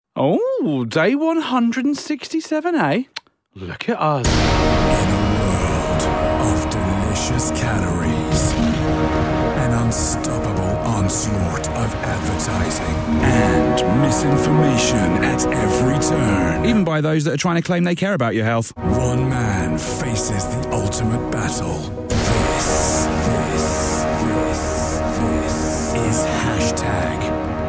Oh, day 167, eh? Look at us. In a world of delicious calories, an unstoppable onslaught of advertising, and misinformation at every turn. Even by those that are trying to claim they care about your health. One man faces the ultimate battle. This is hashtag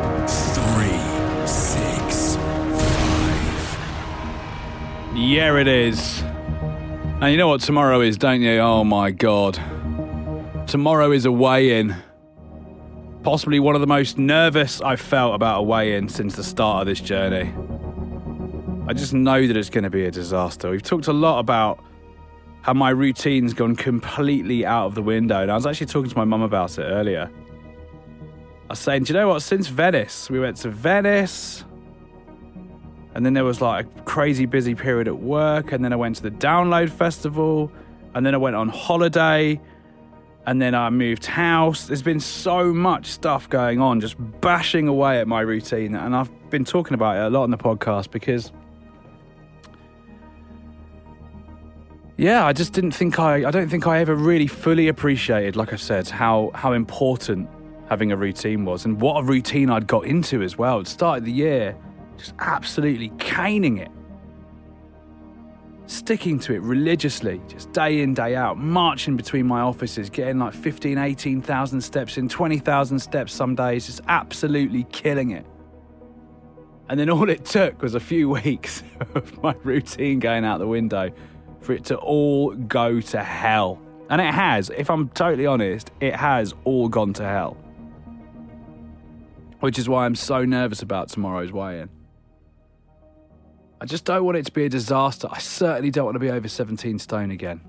365. Yeah, it is. And you know what tomorrow is, don't you? Oh my God. Tomorrow is a weigh-in. Possibly one of the most nervous I've felt about a weigh-in since the start of this journey. I just know that it's going to be a disaster. We've talked a lot about how my routine's gone completely out of the window. And I was actually talking to my mum about it earlier. I was saying, do you know what? Since Venice, we went to Venice, and then there was like a crazy busy period at work, and then I went to the Download Festival, and then I went on holiday, and then I moved house. There's been so much stuff going on, just bashing away at my routine, and I've been talking about it a lot on the podcast because, yeah, I just don't think I ever really fully appreciated, like I said, how important having a routine was, and what a routine I'd got into as well. It started the year just absolutely caning it, sticking to it religiously, just day in, day out, marching between my offices, getting like 15, 18,000 steps in, 20,000 steps some days, just absolutely killing it. And then all it took was a few weeks of my routine going out the window for it to all go to hell. And it has, if I'm totally honest, it has all gone to hell. Which is why I'm so nervous about tomorrow's weigh-in. I just don't want it to be a disaster. I certainly don't want to be over 17 stone again.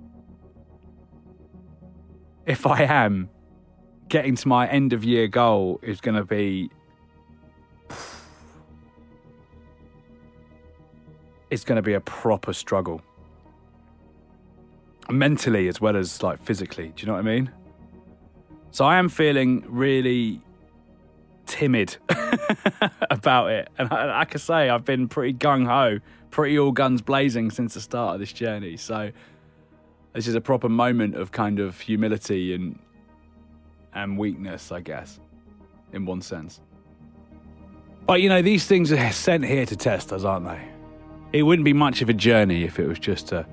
If I am, getting to my end of year goal is going to be... It's going to be a proper struggle. Mentally as well as like physically. Do you know what I mean? So I am feeling really timid about it, and like I say, I've been pretty gung-ho, pretty all guns blazing since the start of this journey, so this is a proper moment of kind of humility and weakness, I guess, in one sense. But you know, these things are sent here to test us, aren't they? It wouldn't be much of a journey if it was just a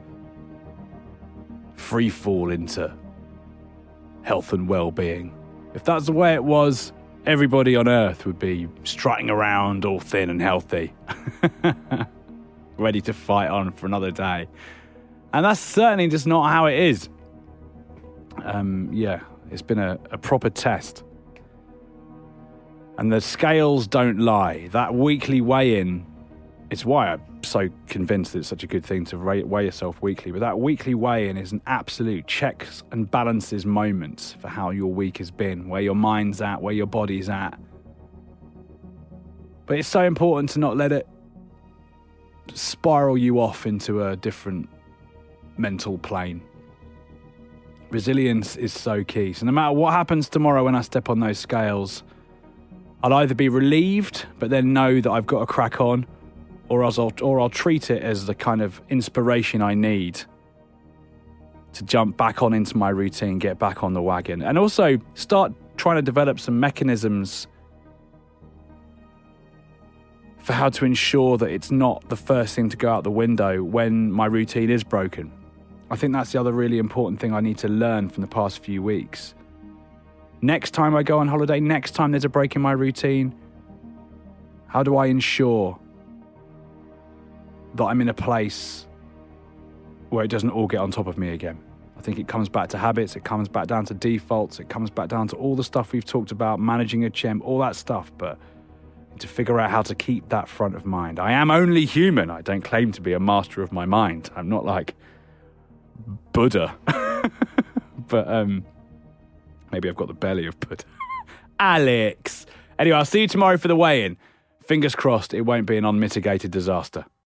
free fall into health and well-being. If that's the way it was, everybody on Earth would be strutting around all thin and healthy, ready to fight on for another day. And that's certainly just not how it is. Yeah, it's been a proper test. And the scales don't lie. That weekly weigh-in, it's why I'm so convinced that it's such a good thing to weigh yourself weekly. But that weekly weigh-in is an absolute checks and balances moment for how your week has been, where your mind's at, where your body's at. But it's so important to not let it spiral you off into a different mental plane. Resilience is so key. So no matter what happens tomorrow when I step on those scales, I'll either be relieved, but then know that I've got to crack on, or I'll treat it as the kind of inspiration I need to jump back on into my routine, get back on the wagon, and also start trying to develop some mechanisms for how to ensure that it's not the first thing to go out the window when my routine is broken. I think that's the other really important thing I need to learn from the past few weeks. Next time I go on holiday, next time there's a break in my routine, how do I ensure that I'm in a place where it doesn't all get on top of me again? I think it comes back to habits, it comes back down to defaults, it comes back down to all the stuff we've talked about, managing a chimp, all that stuff, but to figure out how to keep that front of mind. I am only human. I don't claim to be a master of my mind. I'm not like Buddha. But maybe I've got the belly of Buddha. Alex! Anyway, I'll see you tomorrow for the weigh-in. Fingers crossed it won't be an unmitigated disaster.